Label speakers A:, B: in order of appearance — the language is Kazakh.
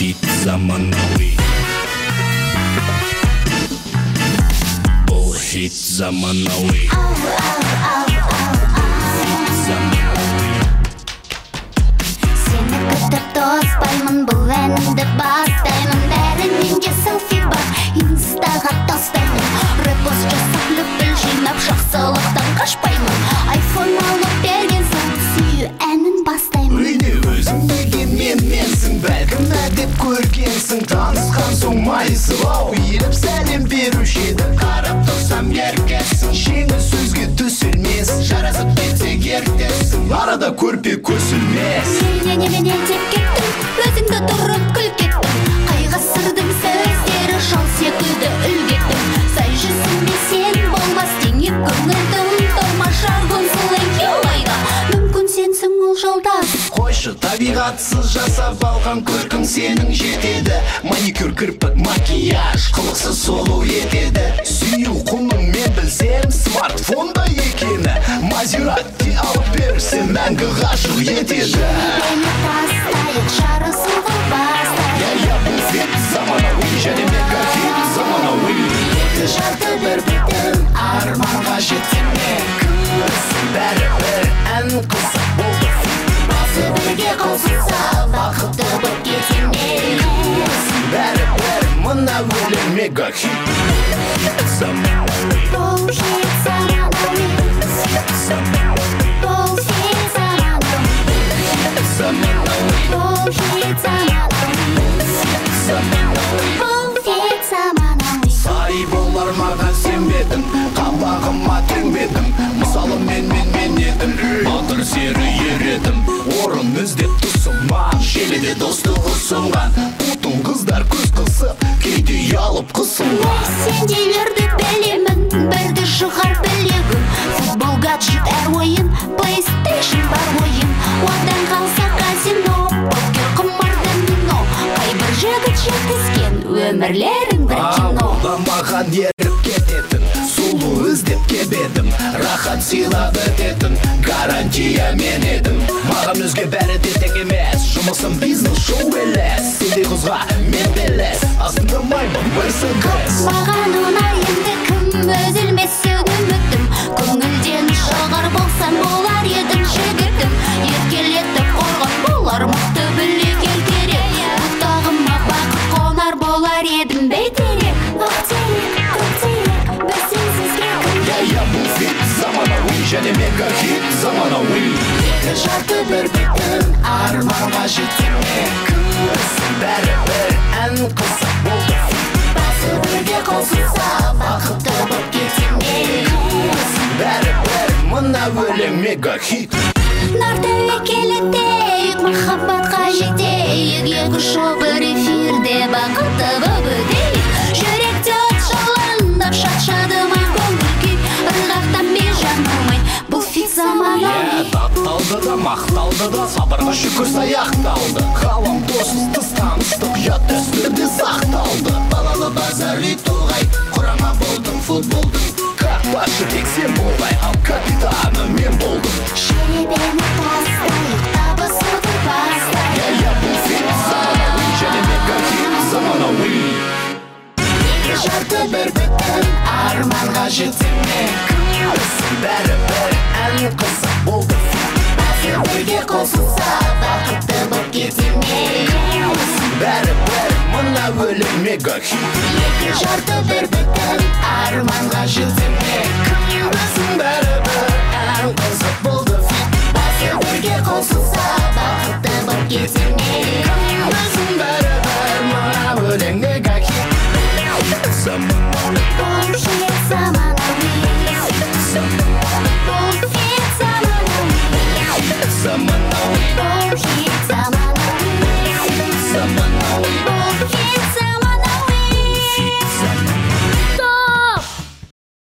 A: хит заманауи. Бұл хит заманауи.
B: Сені күтіп тоспаймын, бұл әнімді бастаймын. Бәрінен селфи бар, инстаға тастаймын. Репост жасап løпіл жинап, жақсылықтан қашпаймын. Айфон алып берген соң сүйі әнін бастаймын.
C: Үйне өзің деген менсің, бәлкім әдеп көргенсің. Танысқан соң майысылау, еліп сәлем беруші еді. Қарап тұрсам еркексің, жеңіл сөзге төселмес. Жарасып кетсек ертесің, арада көрпе көсілмес.
B: Немене деп кеттім, өзіңді тұрып күл кеттім. Қайғы сырдың сөздері жал секілді үлгеттім. Сай жүзінде сен болмас теңеп көңілдің толмашар көңсілі елайда. Мүмкін сенсің ол жолдас.
C: Қойшы табиғатсыз жасап алған көркің сенің жетеді. Маникюр, кірпік, макияж қылықсыз сұлу етеді. Сүю құнын мен білсем смартфонда екені. Мазератти алып берсе мәңгі ғашық етеді.
B: Мені тастайық, жарысуға бастайық.
C: Бұл хит заманауи, және мега хит заманауи. Екі жарты бір бүтін арманға жетсеме. Күрсін бәрі-бір ән қызық болды. Басы бірге қосылса бақытты боп кетеме. Күрсін бәрі-бір мына өлең мега хит заманауи.
B: Бұл хит заманауи. Бұл хит заманауи. Бұл хит заманауи. Бұл хит заманауи.
C: Сай болар маған сенбедім, қабағыма теңбедім. Мысалы мен едім, батыр сері ередім. Орын іздеп тұсыма, желіде достық ұсынған. Бұтын қыздар көз қысып, кейде ұялып қысылған.
B: Сендейлерді білемін, бірді шығар білегім. Футбол, гаджет, әр ойын, PlayStation бар ойын. Одан қалса казино, покер, қымар домино. Қайбір жігіт жеткізген, өмірлерің бір кино.
C: Ауылда маған еріп кететін, сұлу іздеп кебедім. Рахат сыйлап өтетін, гарантия мен едім. Маған өзге бәрі де тең емес, жұмысым бизнес шоу елес. Сендей қызға мен белес, астында маймын Мерседес.
B: Маған ұнайынды кім өзілмес үмітім. Көңілден шығар болсам болар едім жігітім. Еркелетіп қорған болар мықты білек еркерек. Бұтағыма бақыт қонар болар едім бейтерек. Көктерек, көктерек, бір сенсізге кім.
C: Бұл хит заманауи, және мега хит заманауи. Екі жарты бір бүтін арманға жетеме. Күрсін бәрі-бір ән қызық болды. Басы бірге қосылса бақытты боп кетеме. Күрсін бәрі-бір мына өлең мега хит.
B: Нар тәуекелетейік, махаббатқа жетейік. Екі шоу бір эфирде бақытты боп өтейік. Жүректе от жалындап шат-шадымай көңіл күй. Ырғақтан бей жаңылмай, бұл хит заманауи.
C: Тапталды да, мақталды да, сабырға шүкір саяқталды. Ғалам досыз тыс таныстық, ұят дәстүрде сақталды. Балалы базари тоғай, құрама болдым футболдың. Қақпашы тек сен болғай, ал капитаны мен болдым.
B: Шеребені тастайық, табысуды бастайық.
C: Бұл хит заманауи, және мега хит заманауи. Екі жарты бір бүтін арманға жетеме. Күрсін бәрі-бір ән қызық болды. Басы бірге қосылса бақытты боп кетеме. Күрсін бәрі-бір мына өлең мега хит. Екі жарты бір бүтін арманға жетеме. Күрсін бәрі-бір ән қызық болды. Басы бірге қосылса бақытты боп кетеме. Күрсін бәрі-бір мына өлең мега хит заманауи.
B: Бұл хит заманауи. Бұл хит заманауи.
C: Заманауи.
B: Бұл хит заманауи.
C: Заманауи.